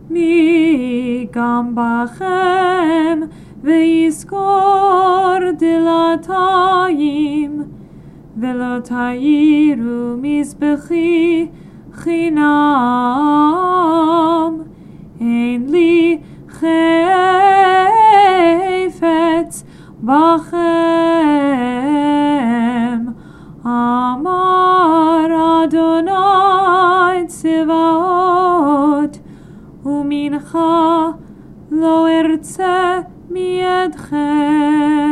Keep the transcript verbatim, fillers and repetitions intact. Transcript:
מי גם בכם ויזכור דלתיים, ולא תאירו מזבחי חינם. אין לי חפץ בכם, אמר אדוני צבאות, ומנחה לא ארצה מידכם.